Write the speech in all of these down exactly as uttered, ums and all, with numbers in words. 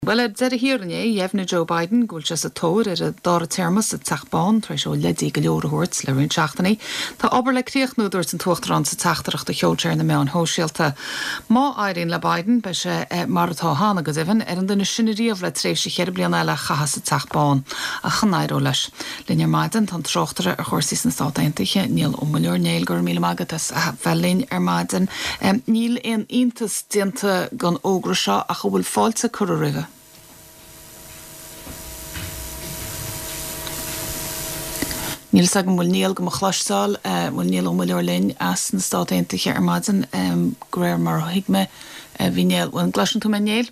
Well, it's at a hearing, Yevna Joe Biden, Gulchas a tour at a Dora Thermos at Tachbon, Tresho Ledi Galore Horts, Levin Chachtany, the Oberle Kriech Nuders and Tochtrans at Tachterach the Hocher in the Mount Hoshelta. Ma Irene La Biden, Beshe Maratha Hana Gazivan, and the Shinity of Letresh Herblianella Chahas at Tachbon, a Hanairolash. Linear Maiden, Tant Trochter, a horses and South Antiche, Neil Umulur, Nail Gormilmagatas, Valin Ermaden, Neil in Intus Denta Gun Ograsha, a Hubble Falsa Kurriva. Níl sagam bhfuil níl go mo chláisteáil bhfuil níl ó maileor linn as na Stát Aontaithe ar maidin gréir mar hiigme bhí níl bhfuil glasn tú me níl?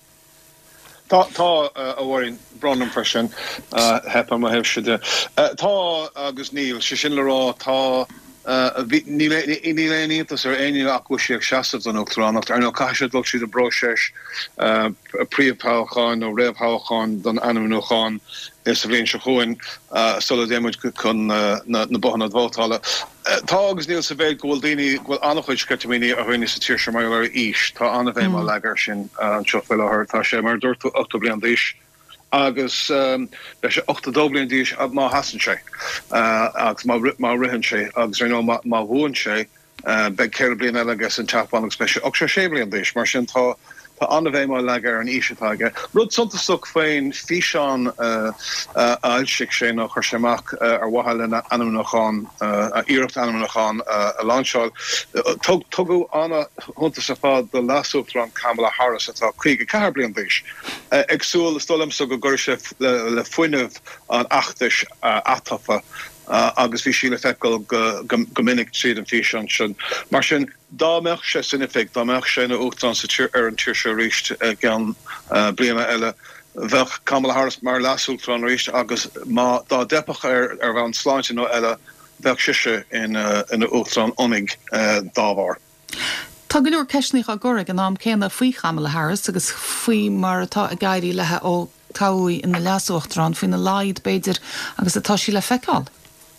Tá tá a bhhain brandam freisin hepa mo hebh siide. Tá agus níl sé sin le rá tá ní léontas ar aine acuisiíag seaamh an Uachtaránacht ar nó caiisiad bhil siad a broséis príomhpácháin nó réamhpácháin don anamnúcháin is a bhléon se chuin sola déimiid chun na bohanna bhótála. Tá agus níl sa bhéid go bhfuil daoine bhfuil annach chuid scetamíní a bhaine sa tíir sem mar ar ís, Tá anna bhéh má legar sin an seo bhfuil áthir tá sé mar dúirtú ochta bliain d'aois. agus be sé ochta dóblion díos má hasan sé agus má rihan sé agus rá má bhuain sé be ceir blion eile agus an teapán agus be sé och sé sé blion díos mar sin tá Tá anna bhéh má legar an ísetáige. Rud suntasach féin físeán ailsigh sé nach chuir séach ar bhaile anamnachán a iirecht anamnachán a landseáil. Tugu anna chunta sa fád do lasúchtran Kamala Harris atá chuige ceithre bliain d'aois. Agsúil stolam so go gur sé le foiinemh an achtais atafa. Uh, agus bhí síle feicil go minic tríd an físeán sin. Mar sin dámeach sé sinna féic, dámeach sé na Uachtarán sa tír ar an tíir se ríist gan bliana eile bheith Kamala Harris mar lasúachtarán ríist agus má dá depach ar ar bhain sláinte nó eile bheith siise in na Uachtarán onig dábhar. Tá go leor ceisnaigh a gcuirg an am céanna faoi Kamala Harris agus faoi mar atá a gaiirí lethe ó táí in na leasúachtarán faoin na laid beidir agus atá sí le feiceáil.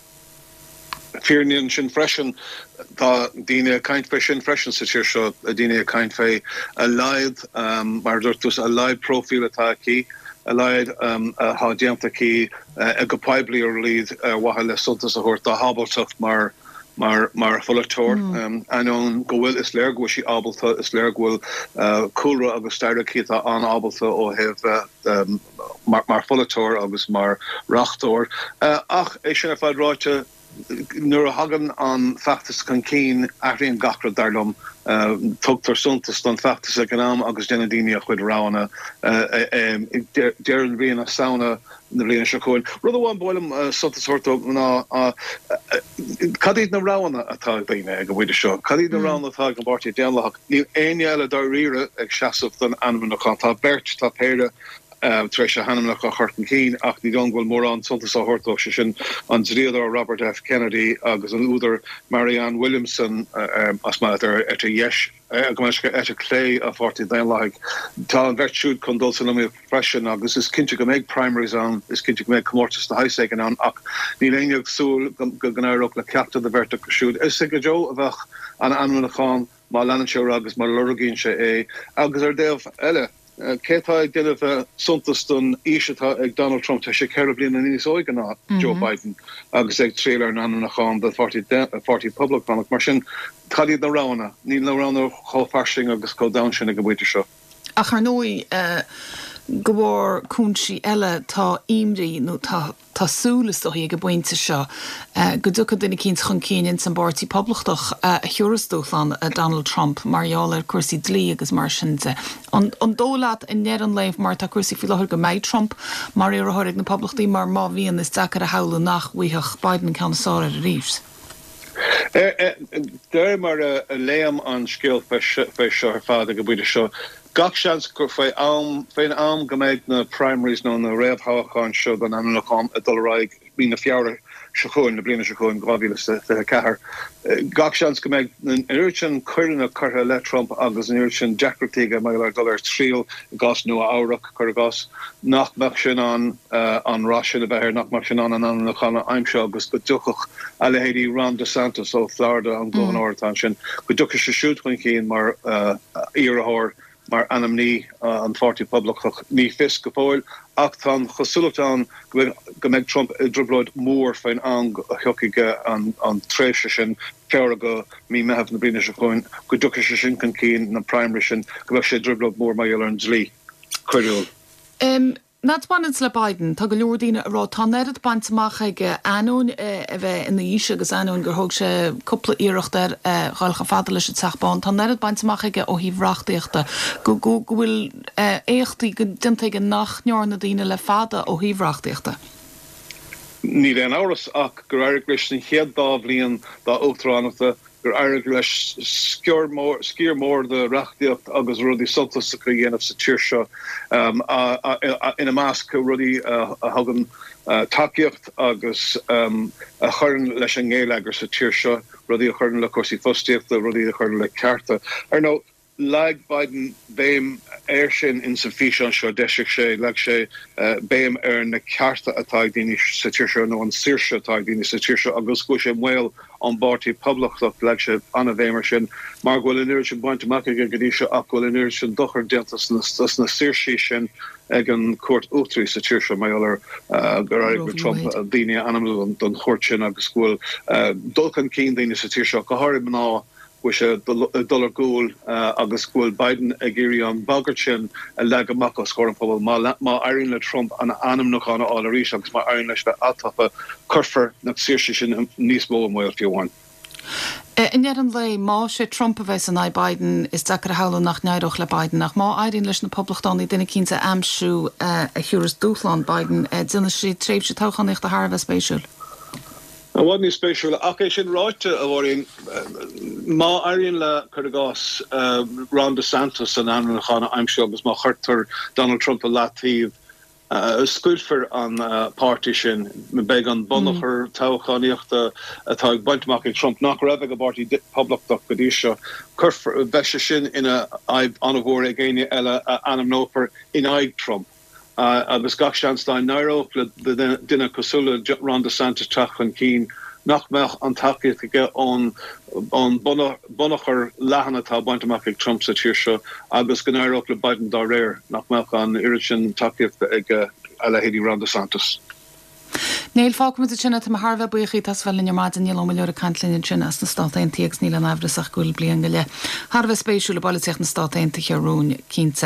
Fearnian sin freisin tá daine kaint fé sin freisin sa tíir seo a daine kaint fé a leid mar dúirtus a leid profil atá cí a leid há déanta cí a go paibli ar líd wathe le suntas a thuirt a habaltach mar mar mar fullatóir an go bhfuil is léir go sí ábalta is léir gohfuil cúra agus staire cíta an ábalta ó heh mar fullatóir agus mar rachtóir ach é sin a fáid ráite nuair a hagan an feachtas chun cín aithríonn gachra darlumm tugtar suntas don feachtas a gnám agus déna daine a chuid rána dearan bhíon a saona na bhíon se chuin. Rud amháin bhfuilm suntas thuirtó ná cadíad na rána atá daine go bhfuidir seo. Cadíad na rána atá an báirtí déanlach. Níl aine eile dá riire ag seaamh don anamnachán tá beirt tá péire Tréis a hanamnach a chuirtan cín ach ní don bhfuil mór an suntas a thuirtó se sin an dríadar Robert F. Kennedy agus an údar Marianne Williamson as má ar et a yes go meisce et a clé a fortí dainlaigh. Tá an bheirtsúd chun dul san mé freisin agus is cinnte go méid primaries an is cinnte go méid comórtas na haiséigen an ach ní léineag súil go gnáireach le ceapta de bhirrta siúd. Is go Jo a bheith an anmnachán má leanseir agus mar luragén sé é agus ar déobh eile. Cétá déanamh suntas don ísetá ag Donald Trump tá sé ceir blian na níos óige ná Joe Biden agus ag trélar an anamnachán de Party Publicánach mar sin cadíad na rána, ní na rána chofarsing agus có da sin a go bhfuidir seo. A chu nói go bhór cúnsí eile tá imrí nó tásúlas ó hi go buinte seo go ducha duna cíns chun cíinn san Party Publicach a thuúrasúchlan a Donald Trump marall ar cuasaí dlí agus mar sinnte. An dólaat in near an leibh mar tá cuasaí fi lethir go méid Trump mar ar a thuirigh na poblachtaí mar má bhíon is dachar a hela nach bhuiach Biden ceannasáir ar a ríos. Deir mar a léam an scéal fé seo ar fád a go bhuidir seo. Gach seans gur fé am féin am go méid na primaries nó na réamhthachán seo an anamnachán a dulráig bí na fiara se chuin na bliana se chuin gohíle le cethir. Gach seans go méid an urchin chuirna chutha le Trump agus an urchin deacratíige me ar dul ar tríal gas nua áireach chu gas nach meach sin an an Russia a bheithir nach mar sin an an anamnachán aimseo agus go duchach a le héadí Ron DeSantis ó Florida an gcónairtá sin go ducha se siút chuin cín mar iarthir mar anam ní uh, an forty public ní fis go fáil ach tan chosultan go meg Trump dribloid mór fein an choige an an tréise sin ceara go mí me haf na brine se goin go ducha se sin kan cín na primary sin go sé driblod mór mai an lí chuúil. Um, Nadspanins le Biden tá go leordíine rá tá nead baintach ige anún a bheith ina íse agus anún gur thug sé coppla íirecht ar gáilcha fada leis teachbán, Tá nead baintach ige ó híomhreachtaíochta go go bhfuil échtaí go dintaige nach neor na daine le fada ó híomhreachtaíochta. Ní an áras ach gur air leis an chéad dá bblion dá ótránachta gur air leis skior mór de reachtaíocht agus rudí soltas a dhéanamh sa tíir seo um, a, a, a, ina másc rudí uh, a hagan uh, takeíocht agus um, a churann leis an ggéile agus sa tíir seo rudí a churann le cuasaí fostíocht a rudí a churann le cearta. Ar nó lag Biden béim air sin in sa fi an seo deisiach sé le sé béim ar na cearta atá daine sa tíir seo nó an síirse atá daine sa tíir seo agus go sé mhil an bartí publicach le sé anna bhéimar sin mar bhfuil in sin baintach go dtí seo ach bhfuil in sin dochar dentas na síirsí sin ag an cuat útrí sa tíir seo mailer gur Trump daine anamú don chóir sin agus bhfuil dulcan cín daine sa tíir seo go háir ná se dollar goal uh, agus school Biden a géri an baggertsin a le amach score pobl má airin le Trump an anam noch an all rí agus má airin leis atafa curfer na sir sin níos mó mil fiúhain. In an lei má sé Trump a bheits an Biden is da hála nach neidoch le Biden nach má airin leis na poblachtáí duna cinnta amsú a churas dúchlan Biden duna si tréf se táchannicht a Harbh spéisiúl. Wat ní spéisiúla ach sin ráite a bhhain má airíonn le chugas Ron DeSantis an anchana aimseo agus má chuirtar Donald Trump a latíh scuilfar an pártí sin me beag an bunachar táchaíochta atá baintach ag Trump nach raibh go bártí poblachach go dtí seo chuirfar bheise sin ina anmhór ag géine eile anam nópar in aig Trump. Uh, agus gachstein Nairo le dinne cosúla Ron DeSantis trachan cín nach meach an takeige an an bunachar lehanatá baintach ag Trump sa tíir seo agus go Nairo le Biden dá réir nach meach an irisin takeíocht ag a lehéadí Ron DeSantis. Neil fág mu sinna tá Harbh buchaí tas bhil in máid níl leor a cantlinn sin as na státaintíag níl an ahras ach gúil blian go le. Harbh spéisiúla bailteach na státainta chearún cínta